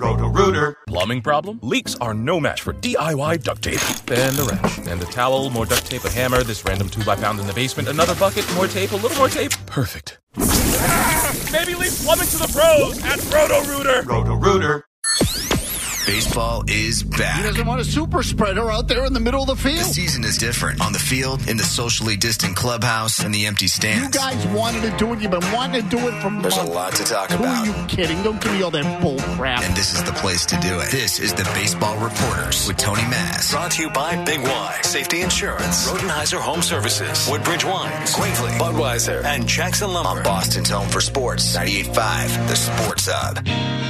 Roto-Rooter. Plumbing problem? Leaks are no match for DIY duct tape. And a wrench. And a towel, more duct tape, a hammer, this random tube I found in the basement, another bucket, more tape, a little more tape. Perfect. Maybe leave plumbing to the pros at Roto-Rooter. Roto-Rooter. Baseball is back. He doesn't want a super spreader out there in the middle of the field. The season is different. On the field, in the socially distant clubhouse, and the empty stands. You guys wanted to do it. You've been wanting to do it from There's a lot to talk about. Who are you kidding? Don't give me all that bull crap. And this is the place to do it. This is the Baseball Reporters with Tony Maz. Brought to you by Big Y, Safety Insurance, Rodenheiser Home Services, Woodbridge Wines, Gravely, Budweiser, and Jackson Lumber. On Boston's home for sports, 98.5, the Sports Hub.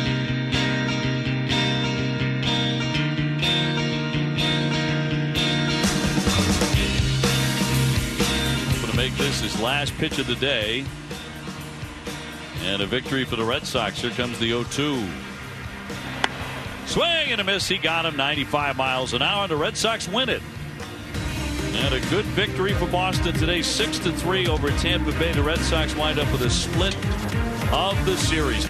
Make this his last pitch of the day, and a victory for the Red Sox. Here comes the 0-2. Swing and a miss. He got him 95 miles an hour. The Red Sox win it. And a good victory for Boston today, 6-3 over Tampa Bay. The Red Sox wind up with a split of the series.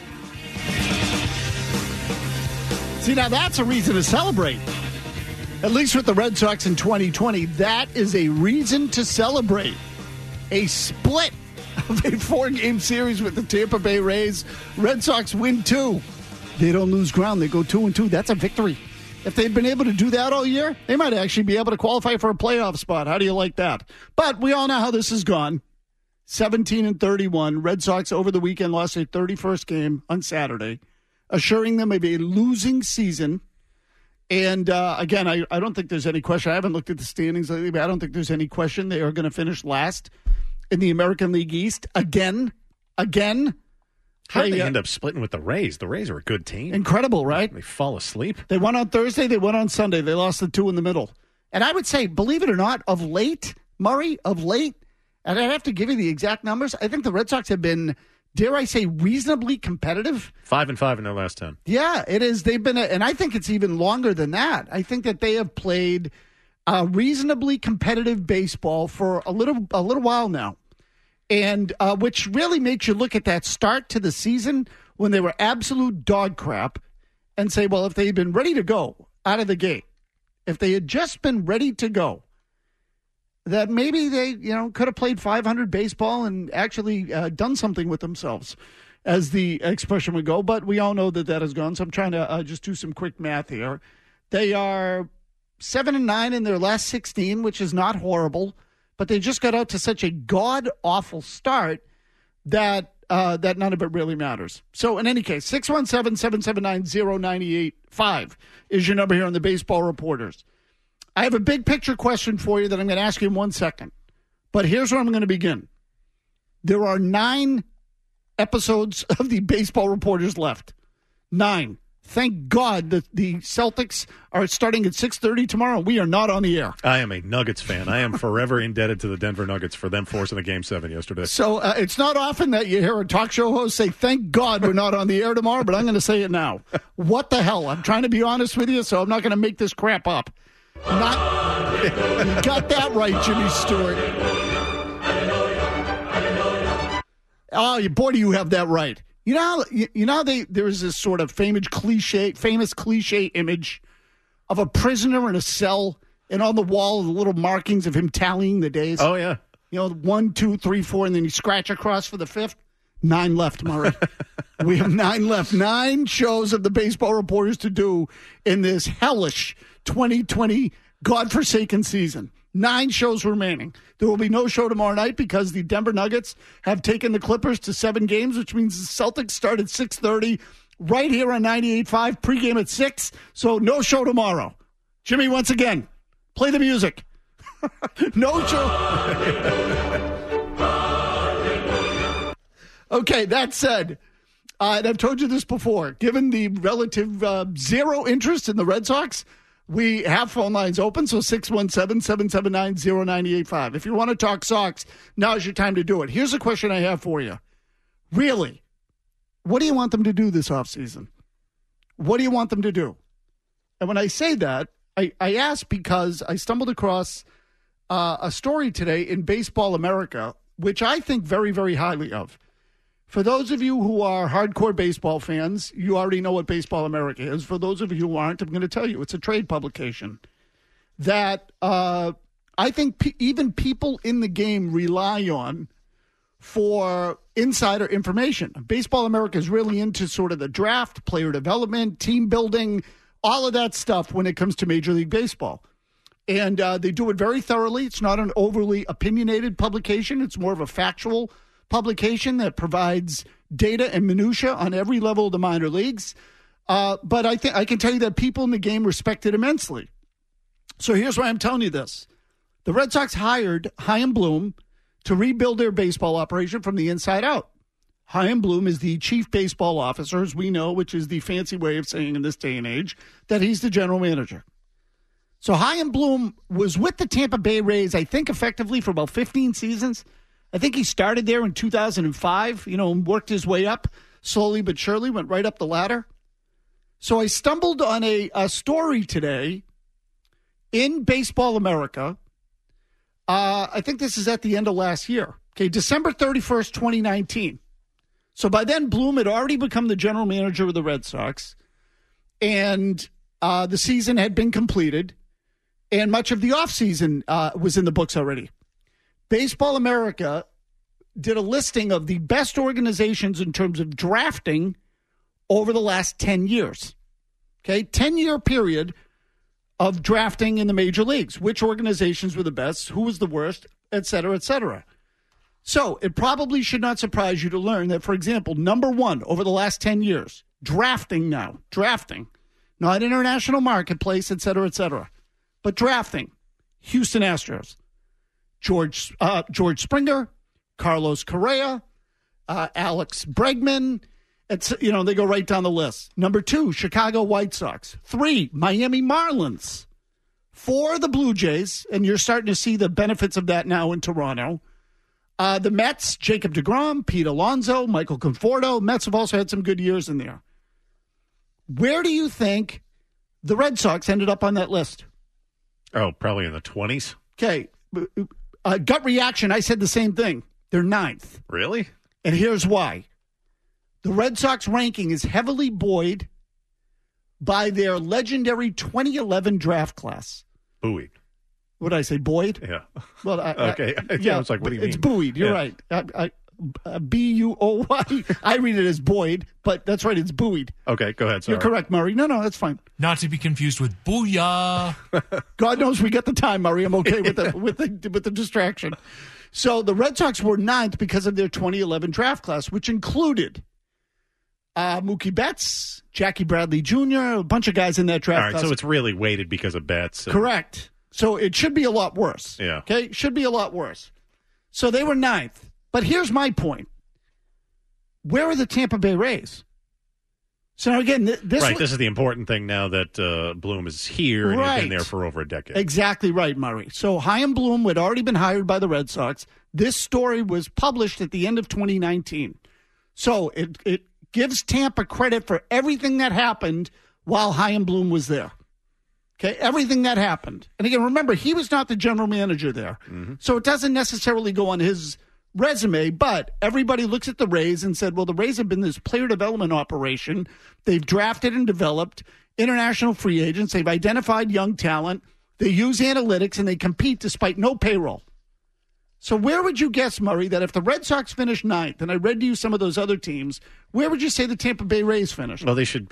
See, now that's a reason to celebrate. At least with the Red Sox in 2020, that is a reason to celebrate. A split of a 4-game series with the Tampa Bay Rays. Red Sox win 2. They don't lose ground. They go 2-2. That's a victory. If they'd been able to do that all year, they might actually be able to qualify for a playoff spot. How do you like that? But we all know how this has gone. 17-31. Red Sox over the weekend lost their 31st game on Saturday, assuring them of a losing season. And, again, I don't think there's any question. I haven't looked at the standings lately, but I don't think there's any question they are going to finish last in the American League East again. How did they end up splitting with the Rays? The Rays are a good team. Incredible, right? They fall asleep. They won on Thursday. They won on Sunday. They lost the 2 in the middle. And I would say, believe it or not, of late, Murray, and I'd have to give you the exact numbers, I think the Red Sox have been, dare I say, reasonably competitive. 5-5 in their last 10. Yeah, it is. They've been, and I think it's even longer than that. I think that they have played reasonably competitive baseball for a little while now. And which really makes you look at that start to the season when they were absolute dog crap and say, well, if they had been ready to go out of the gate, if they had just been ready to go, that maybe they, could have played 500 baseball and actually done something with themselves, as the expression would go. But we all know that has gone. So I'm trying to just do some quick math here. They are 7-9 in their last 16, which is not horrible. But they just got out to such a god-awful start that none of it really matters. So in any case, 617-779-0985 is your number here on the Baseball Reporters. I have a big picture question for you that I'm going to ask you in 1 second. But here's where I'm going to begin. There are 9 episodes of the Baseball Reporters left. 9. Thank God that the Celtics are starting at 6:30 tomorrow. We are not on the air. I am a Nuggets fan. I am forever indebted to the Denver Nuggets for them forcing a Game 7 yesterday. So it's not often that you hear a talk show host say, thank God we're not on the air tomorrow, but I'm going to say it now. What the hell? I'm trying to be honest with you, so I'm not going to make this crap up. You got that right, Jimmy Stewart. Oh, boy, do you have that right. You know, there is this sort of famous cliche image of a prisoner in a cell, and on the wall, the little markings of him tallying the days. Oh, yeah. 1, 2, 3, 4, and then you scratch across for the 5th. 9 left, Murray. We have 9 left. 9 shows of the Baseball Reporters to do in this hellish 2020 godforsaken season. 9 shows remaining. There will be no show tomorrow night because the Denver Nuggets have taken the Clippers to 7 games, which means the Celtics start at 6:30 right here on 98.5, pregame at 6. So no show tomorrow. Jimmy, once again, play the music. No show. Okay, that said, and I've told you this before, given the relative zero interest in the Red Sox, we have phone lines open, so 617-779-0985. If you want to talk Sox, now's your time to do it. Here's a question I have for you. Really, what do you want them to do this offseason? What do you want them to do? And when I say that, I ask because I stumbled across a story today in Baseball America, which I think very, very highly of, For those of you who are hardcore baseball fans, you already know what Baseball America is. For those of you who aren't, I'm going to tell you, it's a trade publication that I think even people in the game rely on for insider information. Baseball America is really into sort of the draft, player development, team building, all of that stuff when it comes to Major League Baseball. And they do it very thoroughly. It's not an overly opinionated publication. It's more of a factual publication that provides data and minutia on every level of the minor leagues. But I can tell you that people in the game respect it immensely. So here's why I'm telling you this. The Red Sox hired Chaim Bloom to rebuild their baseball operation from the inside out. Chaim Bloom is the chief baseball officer, as we know, which is the fancy way of saying in this day and age that he's the general manager. So Chaim Bloom was with the Tampa Bay Rays, I think, effectively for about 15 seasons. I think he started there in 2005, and worked his way up slowly but surely, went right up the ladder. So I stumbled on a story today in Baseball America. I think this is at the end of last year. Okay, December 31st, 2019. So by then, Bloom had already become the general manager of the Red Sox, and the season had been completed, and much of the offseason was in the books already. Baseball America did a listing of the best organizations in terms of drafting over the last 10 years. Okay, 10-year period of drafting in the major leagues. Which organizations were the best, who was the worst, et cetera, et cetera. So it probably should not surprise you to learn that, for example, number one over the last 10 years, drafting, not international marketplace, et cetera, but drafting, Houston Astros. George Springer, Carlos Correa, Alex Bregman. They go right down the list. Number 2, Chicago White Sox. 3, Miami Marlins. 4, the Blue Jays, and you're starting to see the benefits of that now in Toronto. The Mets, Jacob deGrom, Pete Alonso, Michael Conforto. Mets have also had some good years in there. Where do you think the Red Sox ended up on that list? Oh, probably in the 20s. Okay. Gut reaction, I said the same thing. They're 9th. Really? And here's why. The Red Sox ranking is heavily buoyed by their legendary 2011 draft class. Buoyed. What did I say, buoyed? Yeah. Well, okay. I was like, what do you mean? It's buoyed. You're right. B-U-O-Y. I read it as buoyed, but that's right. It's buoyed. Okay, go ahead. Sorry. You're correct, Murray. No, that's fine. Not to be confused with booyah. God knows we get the time, Murray. I'm okay with the distraction. So the Red Sox were 9th because of their 2011 draft class, which included Mookie Betts, Jackie Bradley Jr., a bunch of guys in that draft class. All right, so it's really weighted because of Betts. Correct. So it should be a lot worse. Yeah. Okay? It should be a lot worse. So they were 9th. But here's my point. Where are the Tampa Bay Rays? So now again, this is the important thing now that Bloom is here and he's been there for over a decade. Exactly right, Murray. So Chaim Bloom had already been hired by the Red Sox. This story was published at the end of 2019. So it gives Tampa credit for everything that happened while Chaim Bloom was there. Okay, everything that happened. And again, remember, he was not the general manager there. Mm-hmm. So it doesn't necessarily go on his resume, but everybody looks at the Rays and said, well, the Rays have been this player development operation. They've drafted and developed international free agents. They've identified young talent. They use analytics, and they compete despite no payroll. So where would you guess, Murray, that if the Red Sox finished 9th, and I read to you some of those other teams, where would you say the Tampa Bay Rays finished? Well, they shouldn't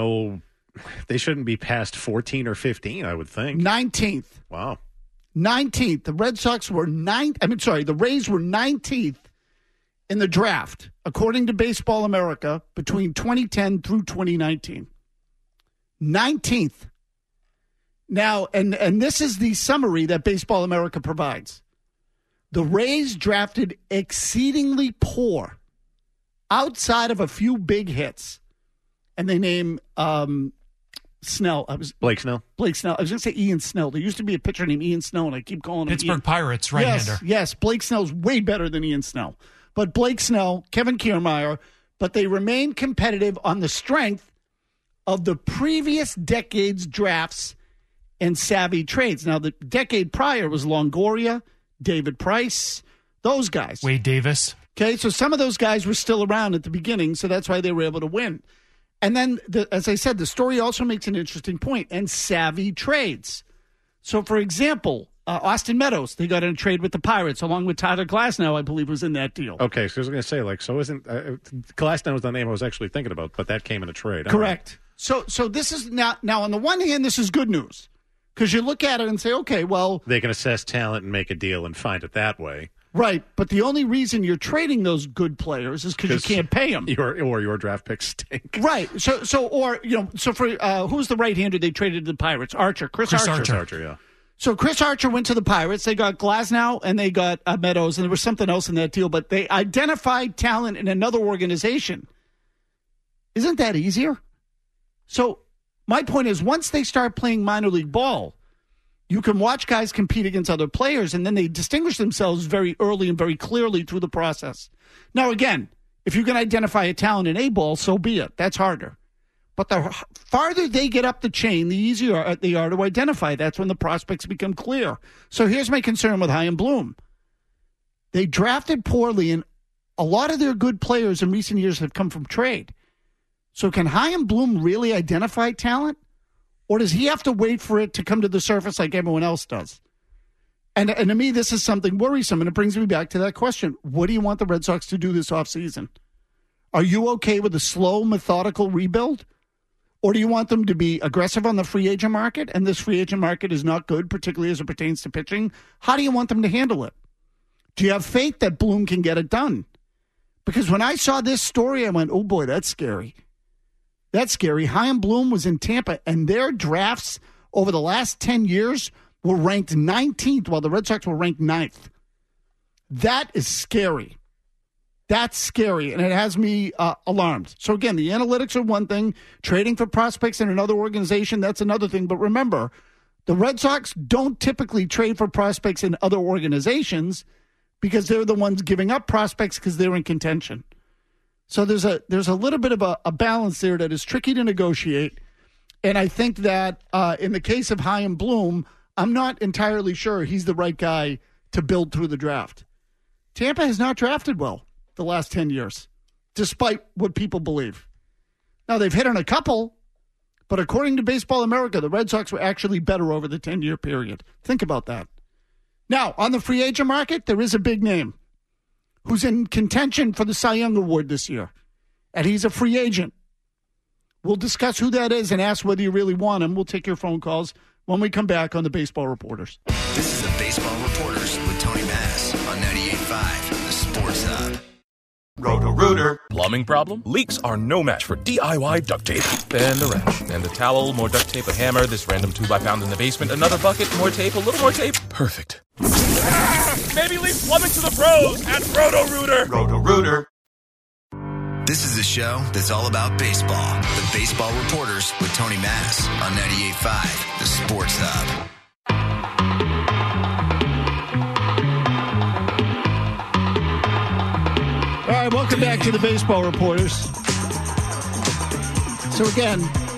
be past 14 or 15, I would think. 19th. Wow. 19th. The Red Sox were 9th. The Rays were 19th in the draft, according to Baseball America, between 2010 through 2019. 19th. Now, and this is the summary that Baseball America provides. The Rays drafted exceedingly poor outside of a few big hits. And they name Snell. Blake Snell? Blake Snell. I was going to say Ian Snell. There used to be a pitcher named Ian Snell, and I keep calling him Pittsburgh Pirates right-hander. Yes, Blake Snell's way better than Ian Snell. But Blake Snell, Kevin Kiermaier, but they remain competitive on the strength of the previous decade's drafts and savvy trades. Now, the decade prior was Longoria, David Price, those guys. Wade Davis. Okay, so some of those guys were still around at the beginning, so that's why they were able to win. And then, as I said, the story also makes an interesting point, and savvy trades. So, for example, Austin Meadows, they got in a trade with the Pirates, along with Tyler Glasnow, I believe, was in that deal. Okay, so I was going to say, so isn't Glasnow was the name I was actually thinking about, but that came in a trade. Correct. Right. So this is now on the one hand, this is good news, because you look at it and say, okay, well, they can assess talent and make a deal and find it that way. Right, but the only reason you're trading those good players is because you can't pay them. Your draft picks stink. Right. So for who's the right-hander they traded to the Pirates? Chris Archer, yeah. So Chris Archer went to the Pirates. They got Glasnow and they got Meadows, and there was something else in that deal, but they identified talent in another organization. Isn't that easier? So my point is, once they start playing minor league ball, you can watch guys compete against other players, and then they distinguish themselves very early and very clearly through the process. Now, again, if you can identify a talent in A-ball, so be it. That's harder. But the farther they get up the chain, the easier they are to identify. That's when the prospects become clear. So here's my concern with Chaim Bloom. They drafted poorly, and a lot of their good players in recent years have come from trade. So can Chaim Bloom really identify talent? Or does he have to wait for it to come to the surface like everyone else does? And to me, this is something worrisome, and it brings me back to that question. What do you want the Red Sox to do this offseason? Are you okay with a slow, methodical rebuild? Or do you want them to be aggressive on the free agent market? And this free agent market is not good, particularly as it pertains to pitching. How do you want them to handle it? Do you have faith that Bloom can get it done? Because when I saw this story, I went, oh boy, that's scary. That's scary. Chaim Bloom was in Tampa, and their drafts over the last 10 years were ranked 19th, while the Red Sox were ranked 9th. That is scary. That's scary, and it has me alarmed. So, again, the analytics are one thing. Trading for prospects in another organization, that's another thing. But remember, the Red Sox don't typically trade for prospects in other organizations because they're the ones giving up prospects because they're in contention. So there's a little bit of a balance there that is tricky to negotiate. And I think that in the case of Chaim Bloom, I'm not entirely sure he's the right guy to build through the draft. Tampa has not drafted well the last 10 years, despite what people believe. Now, they've hit on a couple, but according to Baseball America, the Red Sox were actually better over the 10-year period. Think about that. Now, on the free agent market, there is a big name who's in contention for the Cy Young Award this year, and he's a free agent. We'll discuss who that is and ask whether you really want him. We'll take your phone calls when we come back on the Baseball Reporters. This is the Baseball Reporters with Tony Mass on 98.5, the Sports Hub. Roto-Rooter. Plumbing problem? Leaks are no match for DIY duct tape. And the wrench. And the towel, more duct tape, a hammer, this random tube I found in the basement, another bucket, more tape, a little more tape. Perfect. Maybe leave plumbing to the pros at Roto-Rooter. Roto-Rooter. This is the show that's all about baseball. The Baseball Reporters with Tony Mass on 98.5, the Sports Hub. All right, welcome back to the Baseball Reporters. So again,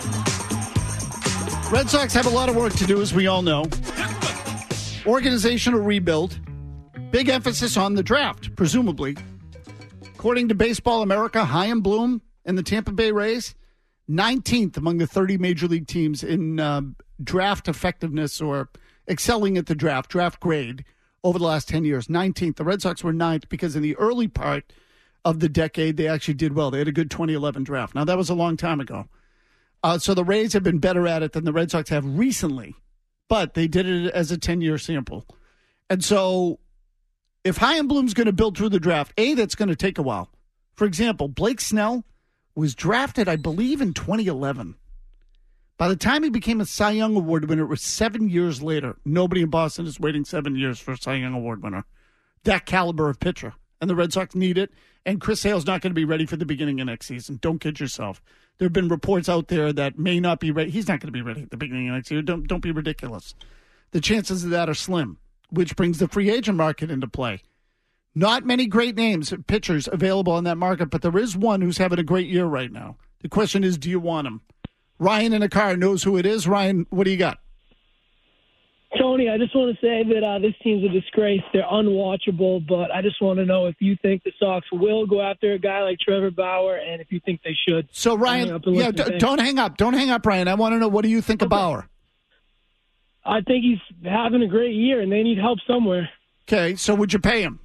Red Sox have a lot of work to do, as we all know. Organizational rebuild. Big emphasis on the draft, presumably. According to Baseball America, Chaim Bloom and the Tampa Bay Rays, 19th among the 30 major league teams in draft effectiveness or excelling at the draft grade over the last 10 years. 19th. The Red Sox were 9th because in the early part of the decade, they actually did well. They had a good 2011 draft. Now, that was a long time ago. So the Rays have been better at it than the Red Sox have recently, but they did it as a 10-year sample. And so if Chaim Bloom's going to build through the draft, that's going to take a while. For example, Blake Snell was drafted, I believe, in 2011. By the time he became a Cy Young Award winner, it was 7 years later. Nobody in Boston is waiting 7 years for a Cy Young Award winner. That caliber of pitcher. And the Red Sox need it. And Chris Sale's not going to be ready for the beginning of next season. Don't kid yourself. There have been reports out there that may not be ready. He's not going to be ready at the beginning of next year. Don't be ridiculous. The chances of that are slim, which brings the free agent market into play. Not many great names, pitchers available on that market, but there is one who's having a great year right now. The question is, do you want him? Ryan in the car knows who it is. Ryan, what do you got? Tony, Tony, I just want to say that this team's a disgrace. They're unwatchable, but I just want to know if you think the Sox will go after a guy like Trevor Bauer and if you think they should. So, Ryan, don't hang up. Don't hang up, Ryan. I want to know, what do you think of Bauer? I think he's having a great year, and they need help somewhere. Okay, so would you pay him?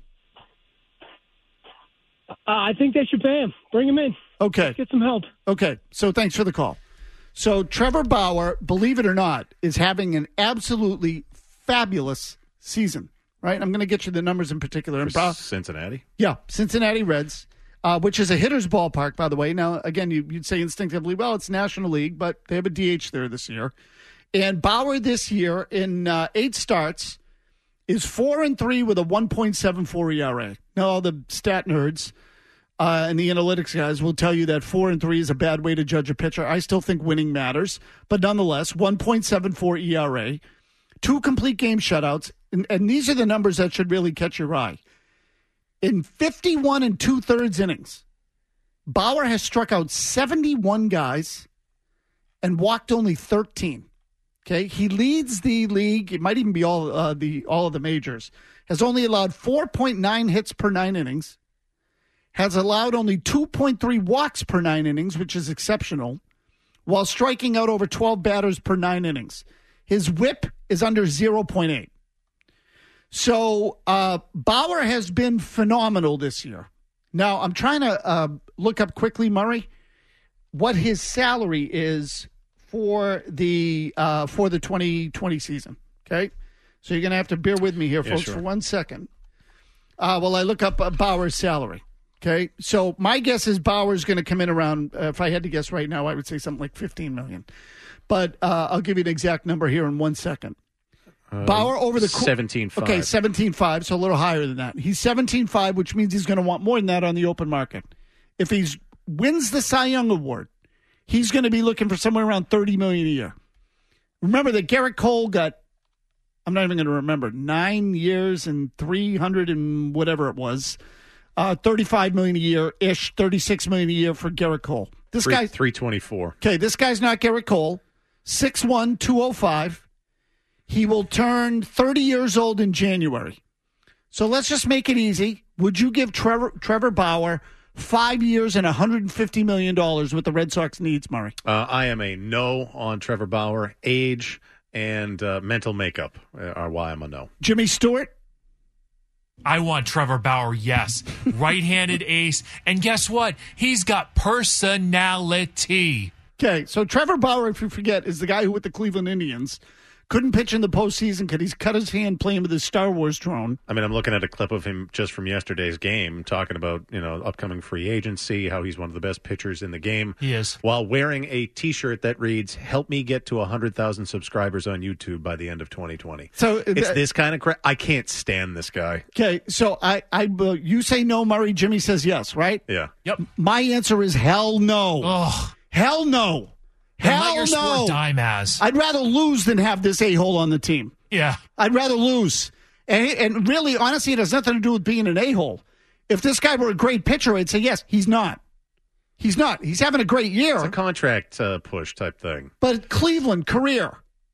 I think they should pay him. Bring him in. Okay. Let's get some help. Okay, so thanks for the call. So Trevor Bauer, believe it or not, is having an absolutely fabulous season, right? I'm going to get you the numbers in particular. Cincinnati? Yeah, Cincinnati Reds, which is a hitter's ballpark, by the way. Now, again, you'd say instinctively, well, it's National League, but they have a DH there this year. And Bauer this year in 8 starts is 4-3 with a 1.74 ERA. Now, all the stat nerds and the analytics guys will tell you that 4-3 is a bad way to judge a pitcher. I still think winning matters, but nonetheless, 1.74 ERA, 2 complete game shutouts, and these are the numbers that should really catch your eye. In 51 2/3 innings, Bauer has struck out 71 guys and walked only 13. Okay, he leads the league. It might even be all of the majors. Has only allowed 4.9 hits per 9 innings. Has allowed only 2.3 walks per 9 innings, which is exceptional, while striking out over 12 batters per 9 innings. His whip is under 0.8. So Bauer has been phenomenal this year. Now, I'm trying to look up quickly, Murray, what his salary is for the 2020 season. Okay? So you're going to have to bear with me here, folks, for 1 second. While I look up Bauer's salary. Okay, so my guess is Bauer's going to come in around, if I had to guess right now, I would say something like $15 million. But I'll give you an exact number here in 1 second. Bauer over the 17.5. Okay, 17.5, so a little higher than that. He's 17.5, which means he's going to want more than that on the open market. If he wins the Cy Young Award, he's going to be looking for somewhere around $30 million a year. Remember that Garrett Cole got, I'm not even going to remember, 9 years and 300 and whatever it was. $35 million a year-ish, $36 million a year for Garrett Cole. This guy, $324. Okay, this guy's not Garrett Cole. 6'1", 205. He will turn 30 years old in January. So let's just make it easy. Would you give Trevor Bauer 5 years and $150 million what the Red Sox needs, Murray? I am a no on Trevor Bauer. Age and mental makeup are why I'm a no. Jimmy Stewart? I want Trevor Bauer, yes. Right-handed ace. And guess what? He's got personality. Okay, so Trevor Bauer, if you forget, is the guy who with the Cleveland Indians couldn't pitch in the postseason because he's cut his hand playing with his Star Wars drone. I mean, I'm looking at a clip of him just from yesterday's game talking about, upcoming free agency, how he's one of the best pitchers in the game. He is. While wearing a T-shirt that reads, "Help me get to 100,000 subscribers on YouTube by the end of 2020." So it's this kind of crap. I can't stand this guy. Okay, so you say no, Murray. Jimmy says yes, right? Yeah. Yep. My answer is hell no. Ugh. Hell no. Hell your no. sport dime as. I'd rather lose than have this a-hole on the team. Yeah. I'd rather lose. And really, honestly, it has nothing to do with being an a-hole. If this guy were a great pitcher, I'd say yes. He's not. He's not. He's having a great year. It's a contract push type thing. But Cleveland, career,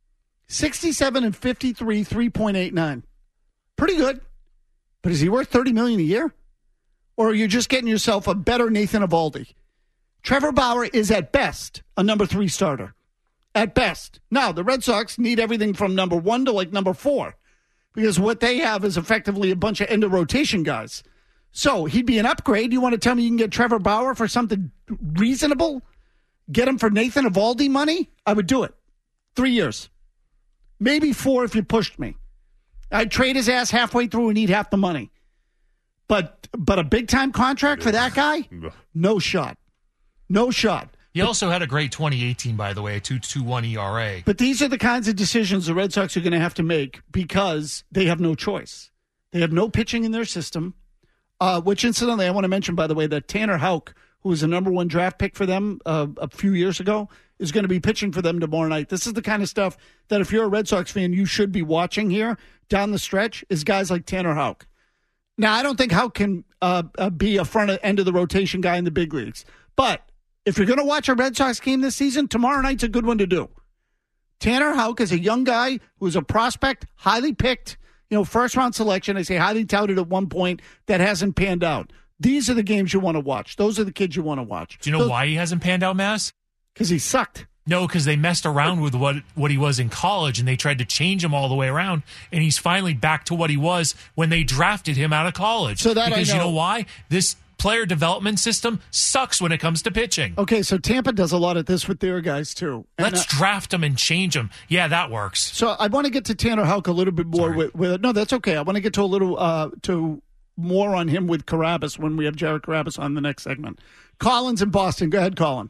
67 and 53, 3.89. Pretty good. But is he worth $30 million a year? Or are you just getting yourself a better Nathan Eovaldi? Trevor Bauer is at best a number 3 starter. At best. Now, the Red Sox need everything from number 1 to like number 4. Because what they have is effectively a bunch of end-of-rotation guys. So he'd be an upgrade. You want to tell me you can get Trevor Bauer for something reasonable? Get him for Nathan Eovaldi money? I would do it. 3 years. Maybe 4 if you pushed me. I'd trade his ass halfway through and eat half the money. But a big-time contract for that guy? No shot. No shot. He also had a great 2018, by the way, a 2.21 ERA. But these are the kinds of decisions the Red Sox are going to have to make because they have no choice. They have no pitching in their system, which incidentally, I want to mention, by the way, that Tanner Houck, who was a number 1 draft pick for them a few years ago, is going to be pitching for them tomorrow night. This is the kind of stuff that if you're a Red Sox fan, you should be watching here down the stretch is guys like Tanner Houck. Now, I don't think Houck can be a front end of the rotation guy in the big leagues, but if you're going to watch a Red Sox game this season, tomorrow night's a good one to do. Tanner Houck is a young guy who's a prospect, highly picked, first-round selection. I say highly touted at one point that hasn't panned out. These are the games you want to watch. Those are the kids you want to watch. Do you know why he hasn't panned out, Mass? Because he sucked. No, because they messed around with what he was in college, and they tried to change him all the way around, and he's finally back to what he was when they drafted him out of college. So that because I know. You know why? This player development system sucks when it comes to pitching. Okay, so Tampa does a lot of this with their guys, too. And Let's draft them and change them. Yeah, that works. So I want to get to Tanner Houck a little bit more. No, that's okay. I want to get to a little to more on him with Carabas when we have Jared Carabas on the next segment. Colin's in Boston. Go ahead, Colin.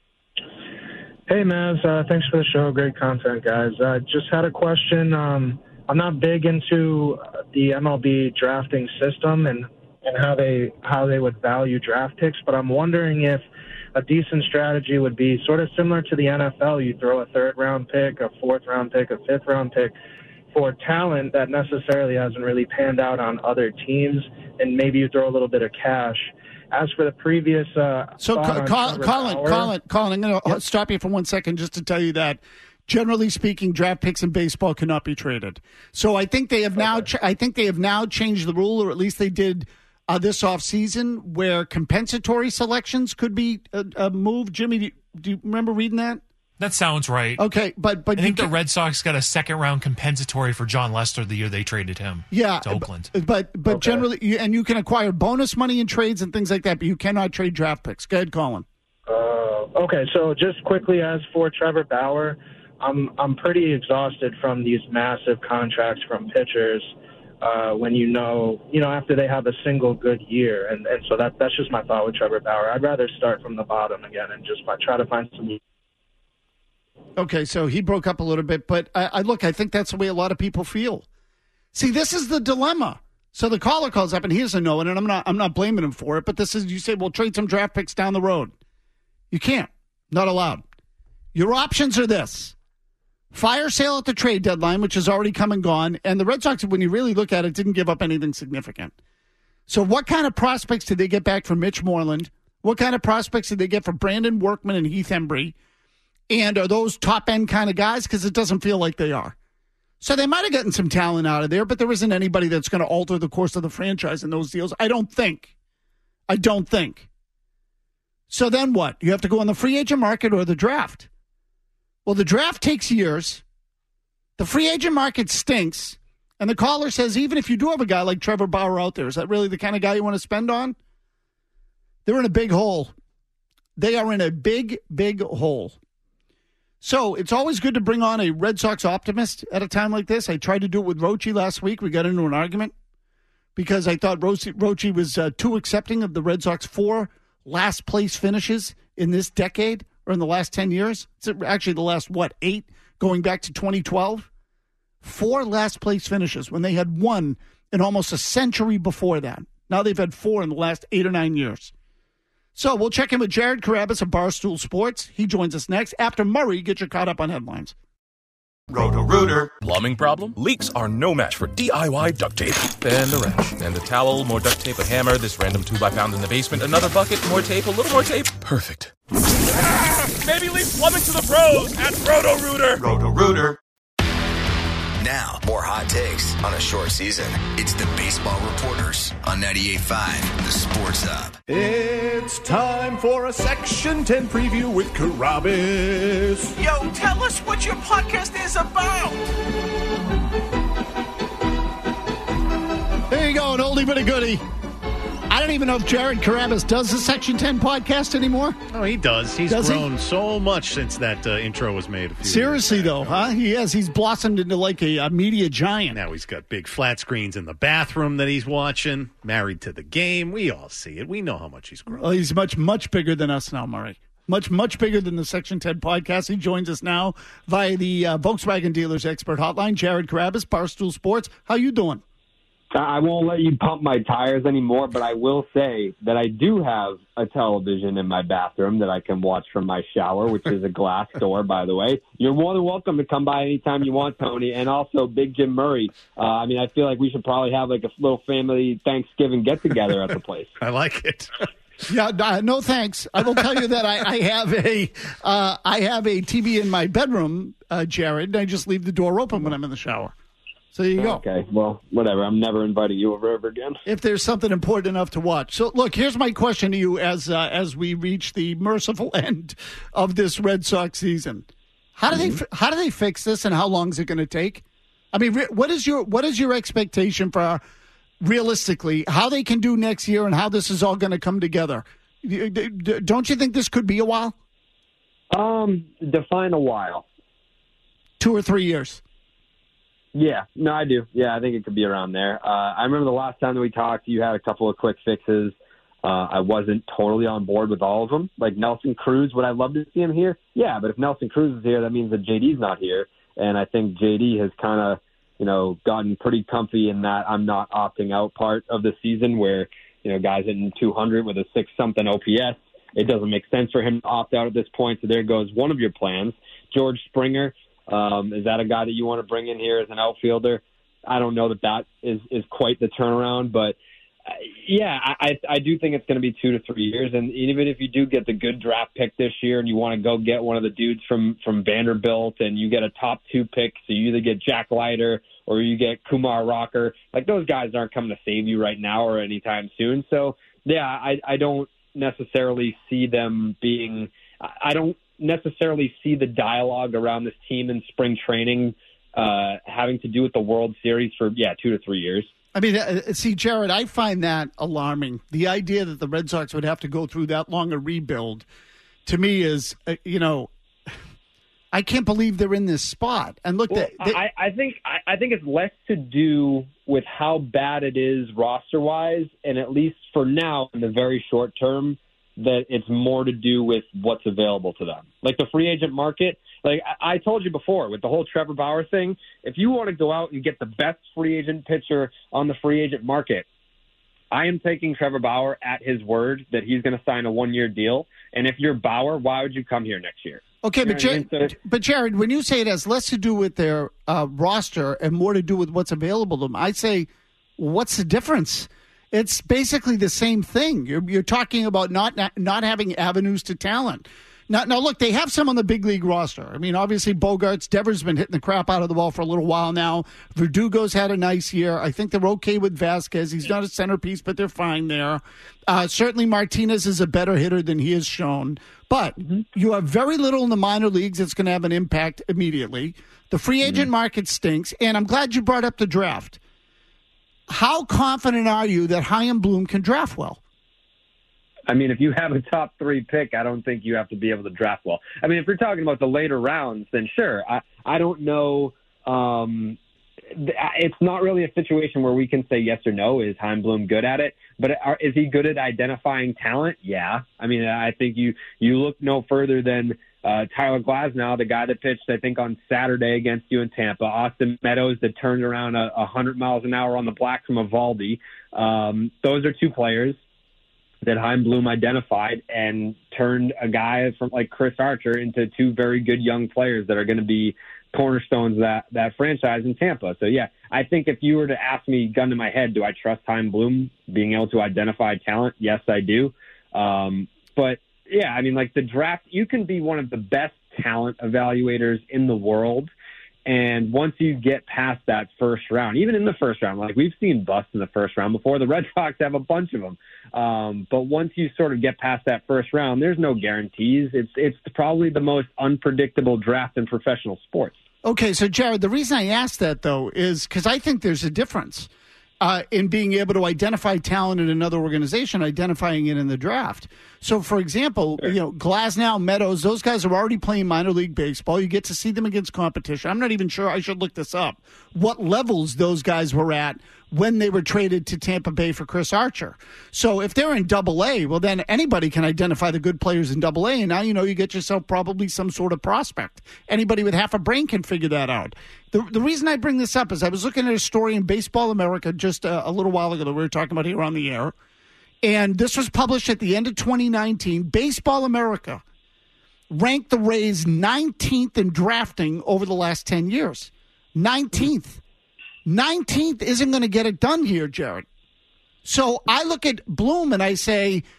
Hey, Maz. Thanks for the show. Great content, guys. Just had a question. I'm not big into the MLB drafting system and how they would value draft picks, but I'm wondering if a decent strategy would be sort of similar to the NFL. You throw a third-round pick, a fourth-round pick, a fifth-round pick for talent that necessarily hasn't really panned out on other teams, and maybe you throw a little bit of cash. As for the previous Colin, I'm going to stop you for 1 second just to tell you that, generally speaking, draft picks in baseball cannot be traded. So I think they have now. I think they have now changed the rule, or at least they did this offseason, where compensatory selections could be moved. Jimmy, do you remember reading that? That sounds right. Okay, but I think the Red Sox got a second-round compensatory for John Lester the year they traded him to Oakland. But okay. Generally, you can acquire bonus money in trades and things like that, but you cannot trade draft picks. Go ahead, Colin. Okay, so just quickly, as for Trevor Bauer, I'm pretty exhausted from these massive contracts from pitchers when you know after they have a single good year, and so that's just my thought with Trevor Bauer. I'd rather start from the bottom again and just try to find some. Okay, so he broke up a little bit, but I think that's the way a lot of people feel. See, this is the dilemma. So the caller calls up and he doesn't know it, and I'm not blaming him for it, but this is, you say, well, trade some draft picks down the road. You can't. Not allowed. Your options are this. Fire sale at the trade deadline, which has already come and gone, and the Red Sox, when you really look at it, didn't give up anything significant. So what kind of prospects did they get back from Mitch Moreland? What kind of prospects did they get from Brandon Workman and Heath Embry? And are those top-end kind of guys? Because it doesn't feel like they are. So they might have gotten some talent out of there, but there isn't anybody that's going to alter the course of the franchise in those deals. I don't think. So then what? You have to go on the free agent market or the draft. Well, the draft takes years. The free agent market stinks. And the caller says, even if you do have a guy like Trevor Bauer out there, is that really the kind of guy you want to spend on? They're in a big hole. They are in a big, big hole. So it's always good to bring on a Red Sox optimist at a time like this. I tried to do it with Rochi last week. We got into an argument because I thought Rochi was too accepting of the Red Sox 4 last-place finishes in this decade or in the last 10 years. It's actually the last, 8, going back to 2012? 4 last-place finishes when they had 1 in almost a century before that. Now they've had 4 in the last 8 or 9 years. So we'll check in with Jared Carabas of Barstool Sports. He joins us next. After Murray, get you caught up on headlines. Roto-Rooter. Plumbing problem? Leaks are no match for DIY duct tape. And the wrench. And the towel, more duct tape, a hammer, this random 2 I found in the basement, another bucket, more tape, a little more tape. Perfect. Maybe leave plumbing to the pros at Roto-Rooter. Roto-Rooter. Now, more hot takes on a short season. It's the Baseball Reporters on 98.5, the Sports Hub. It's time for a Section 10 preview with Carabas. Yo, tell us what your podcast is about. There you go, an oldie but a goodie. I don't even know if Jared Carabas does the Section 10 podcast anymore. Oh, he does. He's grown so much since that intro was made. Seriously, though, huh? He has. He's blossomed into like a media giant. Now he's got big flat screens in the bathroom that he's watching, married to the game. We all see it. We know how much he's grown. Well, he's much, much bigger than us now, Murray. Much, much bigger than the Section 10 podcast. He joins us now via the Volkswagen Dealers Expert Hotline. Jared Carabas, Barstool Sports. How you doing? I won't let you pump my tires anymore, but I will say that I do have a television in my bathroom that I can watch from my shower, which is a glass door, by the way. You're more than welcome to come by anytime you want, Tony. And also Big Jim Murray. I feel like we should probably have like a little family Thanksgiving get-together at the place. I like it. Yeah, no thanks. I will tell you that I have a TV in my bedroom, Jared, and I just leave the door open when I'm in the shower. So there you go. Okay, well, whatever. I'm never inviting you over ever again. If there's something important enough to watch. So, look, here's my question to you as we reach the merciful end of this Red Sox season. How do they fix this, and how long is it going to take? I mean, what is your expectation for realistically how they can do next year and how this is all going to come together? Don't you think this could be a while? Define a while. 2 or 3 years. Yeah, no, I do. Yeah, I think it could be around there. I remember the last time that we talked, you had a couple of quick fixes. I wasn't totally on board with all of them. Like Nelson Cruz, would I love to see him here? Yeah, but if Nelson Cruz is here, that means that JD's not here. And I think JD has kind of, gotten pretty comfy in that I'm not opting out part of the season where, guys hitting 200 with a 6-something OPS. It doesn't make sense for him to opt out at this point. So there goes one of your plans. George Springer, is that a guy that you want to bring in here as an outfielder? I don't know that is quite the turnaround, but I do think it's going to be 2 to 3 years. And even if you do get the good draft pick this year and you want to go get one of the dudes from Vanderbilt and you get a top 2 pick, so you either get Jack Leiter or you get Kumar Rocker, like those guys aren't coming to save you right now or anytime soon. So, I don't necessarily see them being – I don't necessarily see the dialogue around this team in spring training having to do with the World Series for, 2 to 3 years. I mean, see, Jared, I find that alarming. The idea that the Red Sox would have to go through that long a rebuild, to me, is, I can't believe they're in this spot. And look, I think it's less to do with how bad it is roster-wise, and at least for now, in the very short term, that it's more to do with what's available to them. Like the free agent market, like I told you before with the whole Trevor Bauer thing, if you want to go out and get the best free agent pitcher on the free agent market, I am taking Trevor Bauer at his word that he's going to sign a 1-year deal. And if you're Bauer, why would you come here next year? Okay, but Jared, when you say it has less to do with their roster and more to do with what's available to them, I say, what's the difference? It's basically the same thing. You're talking about not having avenues to talent. Now, look, they have some on the big league roster. I mean, obviously, Bogarts, Devers been hitting the crap out of the ball for a little while now. Verdugo's had a nice year. I think they're okay with Vasquez. He's not a centerpiece, but they're fine there. Certainly, Martinez is a better hitter than he has shown. But you have very little in the minor leagues that's going to have an impact immediately. The free agent market stinks, and I'm glad you brought up the draft. How confident are you that Chaim Bloom can draft well? I mean, if you have a top 3 pick, I don't think you have to be able to draft well. I mean, if you're talking about the later rounds, then sure. I don't know. It's not really a situation where we can say yes or no. Is Chaim Bloom good at it? But is he good at identifying talent? Yeah. I mean, I think you look no further than Tyler Glasnow, the guy that pitched, I think, on Saturday against you in Tampa. Austin Meadows that turned around 100 miles an hour on the black from Evaldi. Those are 2 players that Chaim Bloom identified and turned a guy from like Chris Archer into 2 very good young players that are going to be cornerstones of that franchise in Tampa. So, I think if you were to ask me, gun to my head, do I trust Chaim Bloom being able to identify talent? Yes, I do. But I mean, like the draft, you can be one of the best talent evaluators in the world. And once you get past that first round, even in the first round, like we've seen busts in the first round before, the Red Sox have a bunch of them. But once you sort of get past that first round, there's no guarantees. It's probably the most unpredictable draft in professional sports. Okay, so Jared, the reason I asked that, though, is because I think there's a difference in being able to identify talent in another organization, identifying it in the draft. So, for example, Glasnow, Meadows, those guys are already playing minor league baseball. You get to see them against competition. I'm not even sure, I should look this up, what levels those guys were at when they were traded to Tampa Bay for Chris Archer. So if they're in Double-A, well, then anybody can identify the good players in Double-A, and now you get yourself probably some sort of prospect. Anybody with half a brain can figure that out. The reason I bring this up is I was looking at a story in Baseball America just a little while ago that we were talking about here on the air, and this was published at the end of 2019. Baseball America ranked the Rays 19th in drafting over the last 10 years. 19th. 19th isn't going to get it done here, Jared. So I look at Bloom and I say,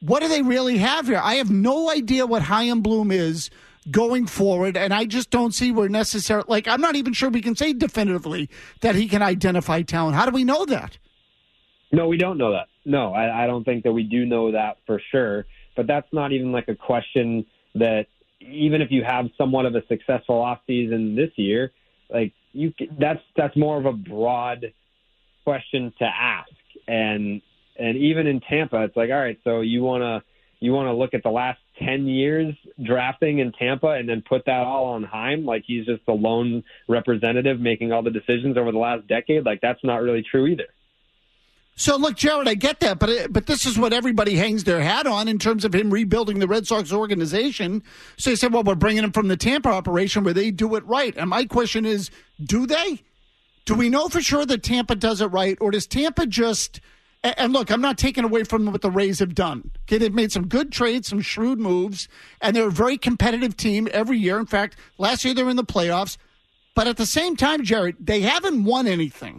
what do they really have here? I have no idea what Chaim Bloom is going forward, and I just don't see where necessary. Like, I'm not even sure we can say definitively that he can identify talent. How do we know that? No, we don't know that. No, I don't think that we do know that for sure. But that's not even like a question that, even if you have somewhat of a successful offseason this year, like that's more of a broad question to ask. And even in Tampa, it's like, all right, so you want to look at the last 10 years drafting in Tampa and then put that all on Chaim, like he's just the lone representative making all the decisions over the last decade? Like, that's not really true either. So, look, Jared, I get that, but this is what everybody hangs their hat on in terms of him rebuilding the Red Sox organization. So they said, well, we're bringing him from the Tampa operation where they do it right. And my question is, do they? Do we know for sure that Tampa does it right, or does Tampa just – and look, I'm not taking away from what the Rays have done. Okay, they've made some good trades, some shrewd moves, and they're a very competitive team every year. In fact, last year they were in the playoffs. But at the same time, Jared, they haven't won anything.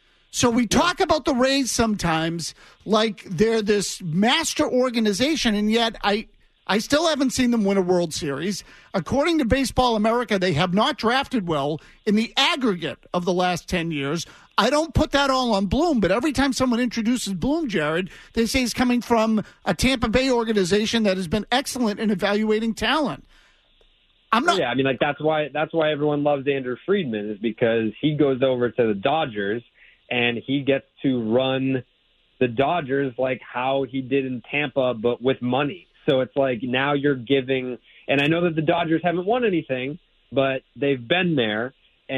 So we talk about the Rays sometimes like they're this master organization, and yet I still haven't seen them win a World Series. According to Baseball America, they have not drafted well in the aggregate of the last 10 years. I don't put that all on Bloom, but every time someone introduces Bloom, Jared, they say he's coming from a Tampa Bay organization that has been excellent in evaluating talent. I'm not. Yeah, I mean, like that's why everyone loves Andrew Friedman, is because he goes over to the Dodgers and he gets to run the Dodgers like how he did in Tampa, but with money. So it's like now you're giving, and I know that the Dodgers haven't won anything, but they've been there,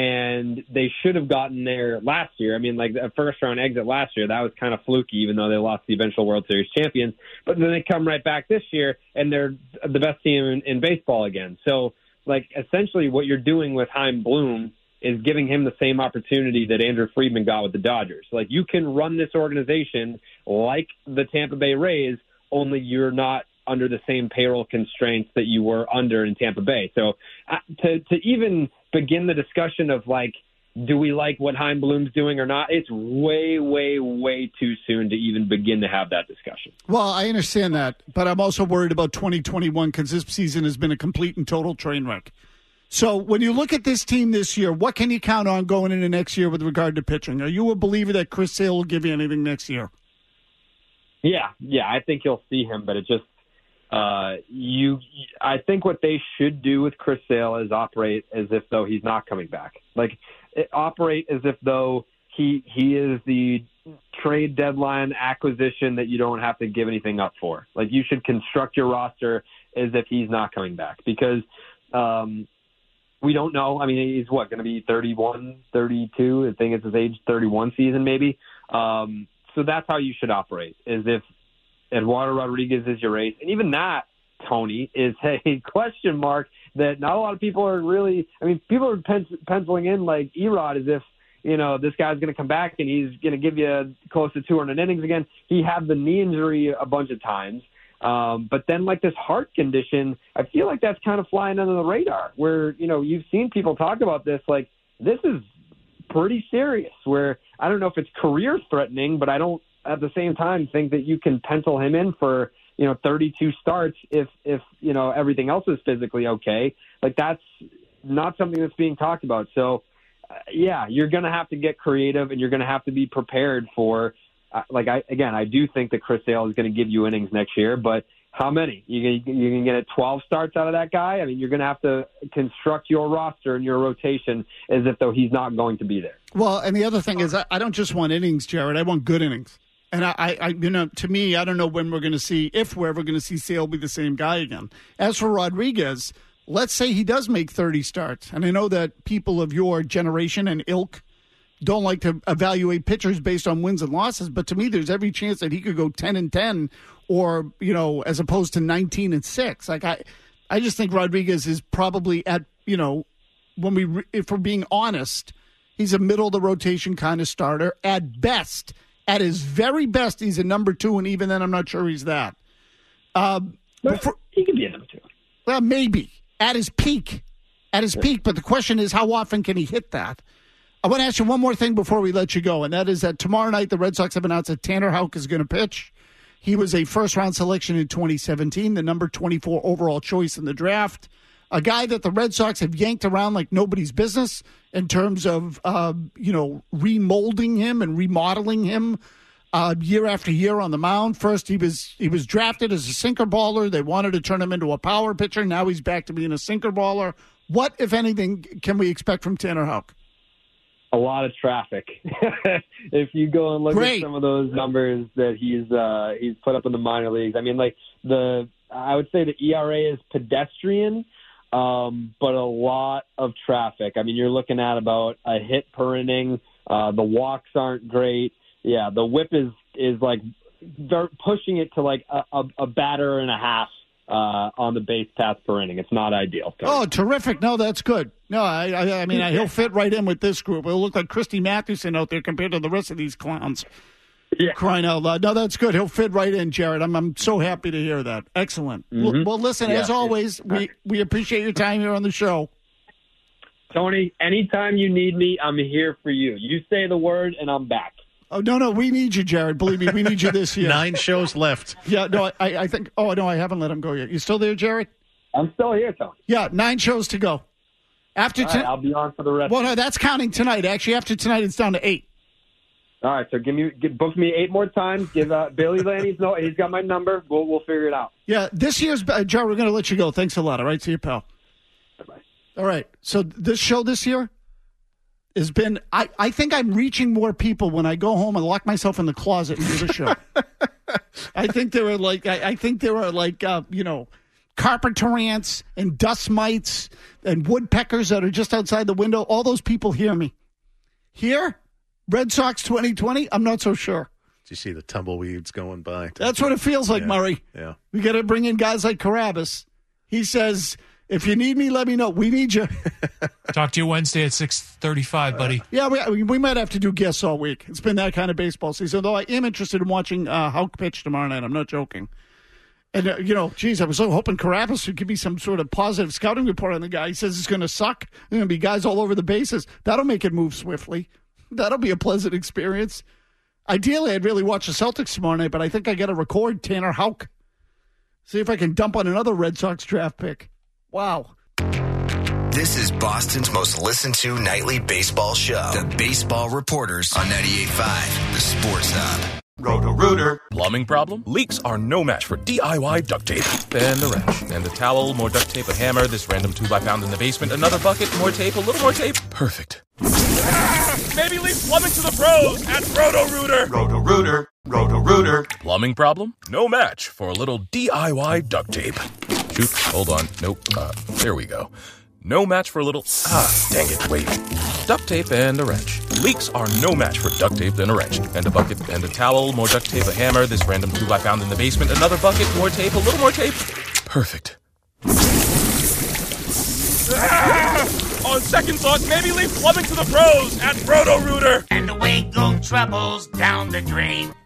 and they should have gotten there last year. I mean, like a first-round exit last year, that was kind of fluky, even though they lost the eventual World Series champions. But then they come right back this year, and they're the best team in baseball again. So, like, essentially what you're doing with Chaim Bloom is giving him the same opportunity that Andrew Friedman got with the Dodgers. Like, you can run this organization like the Tampa Bay Rays, only you're not under the same payroll constraints that you were under in Tampa Bay. So to even begin the discussion of, like, do we like what Chaim Bloom's doing or not, it's way, way, way too soon to even begin to have that discussion. Well, I understand that, but I'm also worried about 2021 because this season has been a complete and total train wreck. So when you look at this team this year, what can you count on going into next year with regard to pitching? Are you a believer that Chris Sale will give you anything next year? Yeah, I think you'll see him, but it just I think what they should do with Chris Sale is operate as if though he's not coming back. Like, operate as if though he is the trade deadline acquisition that you don't have to give anything up for. Like, you should construct your roster as if he's not coming back, because we don't know. I mean, he's going to be 31, 32. I think it's his age 31 season maybe. So that's how you should operate, is if Eduardo Rodriguez is your ace. And even that, Tony, is a question mark that not a lot of people are really – I mean, people are penciling in like Erod as if, you know, this guy's going to come back and he's going to give you close to 200 innings again. He had the knee injury a bunch of times. But then, like, this heart condition, I feel like that's kind of flying under the radar, where, you know, you've seen people talk about this, like, this is pretty serious, where I don't know if it's career-threatening, but I don't, at the same time, think that you can pencil him in for, you know, 32 starts if you know, everything else is physically okay. Like, that's not something that's being talked about. So, yeah, you're going to have to get creative, and you're going to have to be prepared for I do think that Chris Sale is going to give you innings next year, but how many? You can get 12 starts out of that guy? I mean, you're going to have to construct your roster and your rotation as if though he's not going to be there. Well, and the other thing is, I don't just want innings, Jared. I want good innings. And I you know, to me, I don't know when we're going to see, if we're ever going to see Sale be the same guy again. As for Rodriguez, let's say he does make 30 starts. And I know that people of your generation and ilk don't like to evaluate pitchers based on wins and losses, but to me, there's every chance that he could go 10-10, or, you know, as opposed to 19-6. Like, I just think Rodriguez is probably at, you know, if we're being honest, he's a middle of the rotation kind of starter at best. At his very best, he's a number 2, and even then, I'm not sure he's that. He could be a number 2. Well, maybe at his peak. But the question is, how often can he hit that? I want to ask you one more thing before we let you go, and that is that tomorrow night the Red Sox have announced that Tanner Houck is going to pitch. He was a first-round selection in 2017, the number 24 overall choice in the draft. A guy that the Red Sox have yanked around like nobody's business in terms of, remolding him and remodeling him year after year on the mound. First, he was drafted as a sinker baller. They wanted to turn him into a power pitcher. Now he's back to being a sinker baller. What, if anything, can we expect from Tanner Houck? A lot of traffic. If you go and look at some of those numbers that he's put up in the minor leagues, I mean, like I would say the ERA is pedestrian, but a lot of traffic. I mean, you're looking at about a hit per inning. The walks aren't great. Yeah, the whip is like they're pushing it to like a batter and a half on the base paths per inning. It's not ideal. Oh, terrific. No, that's good. No, I mean, he'll fit right in with this group. It'll look like Christy Mathewson out there compared to the rest of these clowns. Yeah. Crying out loud. No, that's good. He'll fit right in, Jared. I'm so happy to hear that. Excellent. Mm-hmm. Well, listen, as always, we appreciate your time here on the show. Tony, anytime you need me, I'm here for you. You say the word, and I'm back. Oh, no, we need you, Jared. Believe me, we need you this year. 9 shows left. Yeah, no, I think, no, I haven't let him go yet. You still there, Jared? I'm still here, Tony. Yeah, 9 shows to go. After I'll be on for the rest. Well, no, that's counting tonight. Actually, after tonight, it's down to 8. All right, so book me 8 more times. Give Billy Lanny's no. He's got my number. We'll figure it out. Yeah, this year's Jared. We're going to let you go. Thanks a lot. All right, see you, pal. Bye. All right. So this show this year has been. I think I'm reaching more people when I go home and lock myself in the closet and do the show. I think there are carpenter ants and dust mites and woodpeckers that are just outside the window. All those people hear me. Here, Red Sox 2020, I'm not so sure. Did you see the tumbleweeds going by? That's what it feels like, Murray. Yeah. We got to bring in guys like Carabas. He says, if you need me, let me know. We need you. Talk to you Wednesday at 6:35, buddy. Yeah, we might have to do guests all week. It's been that kind of baseball season, though I am interested in watching Houck pitch tomorrow night. I'm not joking. And, I was so hoping Carabas would give me some sort of positive scouting report on the guy. He says it's going to suck. There's going to be guys all over the bases. That'll make it move swiftly. That'll be a pleasant experience. Ideally, I'd really watch the Celtics tomorrow night, but I think I got to record Tanner Houck. See if I can dump on another Red Sox draft pick. Wow. This is Boston's most listened to nightly baseball show. The Baseball Reporters on 98.5, the Sports Hub. Roto-Rooter. Plumbing problem? Leaks are no match for DIY duct tape. And the wrench. And a towel, more duct tape, a hammer, this random tube I found in the basement, another bucket, more tape, a little more tape. Perfect. Maybe leave plumbing to the pros at Roto-Rooter. Roto-Rooter. Roto-Rooter. Plumbing problem? No match for a little DIY duct tape. Shoot, hold on. Nope. There we go. No match for a little... dang it, wait. Duct tape and a wrench. Leaks are no match for duct tape and a wrench. And a bucket and a towel, more duct tape, a hammer, this random tube I found in the basement, another bucket, more tape, a little more tape. Perfect. On second thought, maybe leave plumbing to the pros at Roto-Rooter. And away go troubles down the drain.